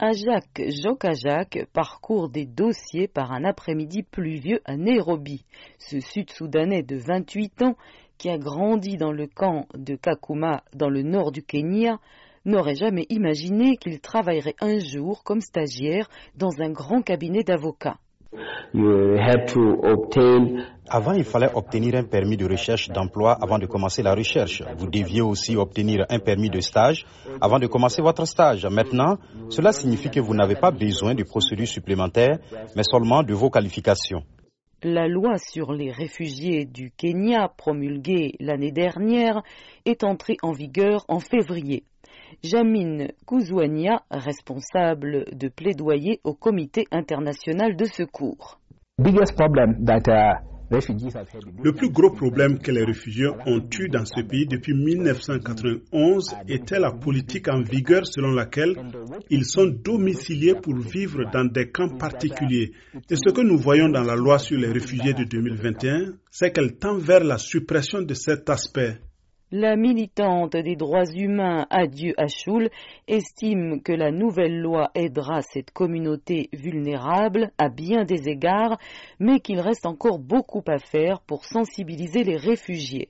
Ajak Jokajak parcourt des dossiers par un après-midi pluvieux à Nairobi. Ce Sud-Soudanais de 28 ans, qui a grandi dans le camp de Kakuma dans le nord du Kenya, n'aurait jamais imaginé qu'il travaillerait un jour comme stagiaire dans un grand cabinet d'avocats. Avant, il fallait obtenir un permis de recherche d'emploi avant de commencer la recherche. Vous deviez aussi obtenir un permis de stage avant de commencer votre stage. Maintenant, cela signifie que vous n'avez pas besoin de procédures supplémentaires, mais seulement de vos qualifications. La loi sur les réfugiés du Kenya, promulguée l'année dernière, est entrée en vigueur en février. Jamin Kuzwania, responsable de plaidoyer au Comité international de secours. Le plus gros problème que les réfugiés ont eu dans ce pays depuis 1991 était la politique en vigueur selon laquelle ils sont domiciliés pour vivre dans des camps particuliers. Et ce que nous voyons dans la loi sur les réfugiés de 2021, c'est qu'elle tend vers la suppression de cet aspect. La militante des droits humains Adieu Achoul estime que la nouvelle loi aidera cette communauté vulnérable à bien des égards, mais qu'il reste encore beaucoup à faire pour sensibiliser les réfugiés.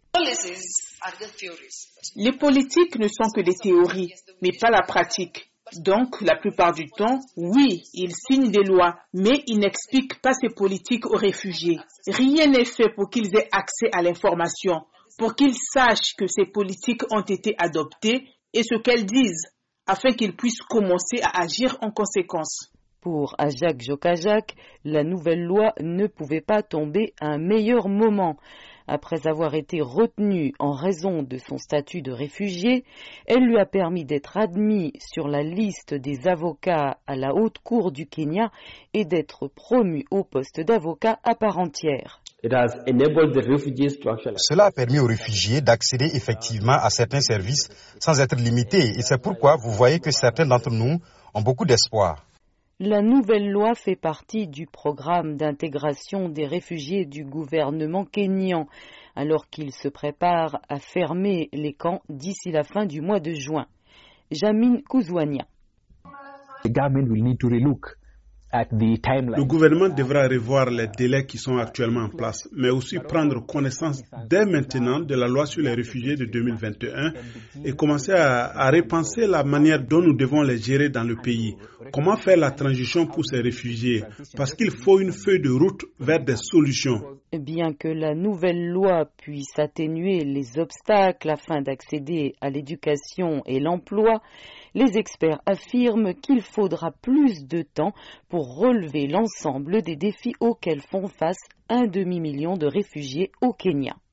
Les politiques ne sont que des théories, mais pas la pratique. Donc, la plupart du temps, oui, ils signent des lois, mais ils n'expliquent pas ces politiques aux réfugiés. Rien n'est fait pour qu'ils aient accès à l'information, pour qu'ils sachent que ces politiques ont été adoptées et ce qu'elles disent, afin qu'ils puissent commencer à agir en conséquence. Pour Ajak Jokajak, la nouvelle loi ne pouvait pas tomber à un meilleur moment. Après avoir été retenue en raison de son statut de réfugié, elle lui a permis d'être admis sur la liste des avocats à la Haute Cour du Kenya et d'être promu au poste d'avocat à part entière. Cela a permis aux réfugiés d'accéder effectivement à certains services sans être limités et c'est pourquoi vous voyez que certains d'entre nous ont beaucoup d'espoir. La nouvelle loi fait partie du programme d'intégration des réfugiés du gouvernement kényan, alors qu'il se prépare à fermer les camps d'ici la fin du mois de juin. Jamin Kuzwania. Le gouvernement devra revoir les délais qui sont actuellement en place, mais aussi prendre connaissance dès maintenant de la loi sur les réfugiés de 2021 et commencer à repenser la manière dont nous devons les gérer dans le pays. Comment faire la transition pour ces réfugiés? Parce qu'il faut une feuille de route vers des solutions. Bien que la nouvelle loi puisse atténuer les obstacles afin d'accéder à l'éducation et l'emploi, les experts affirment qu'il faudra plus de temps pour relever l'ensemble des défis auxquels font face 1,5 million de réfugiés au Kenya.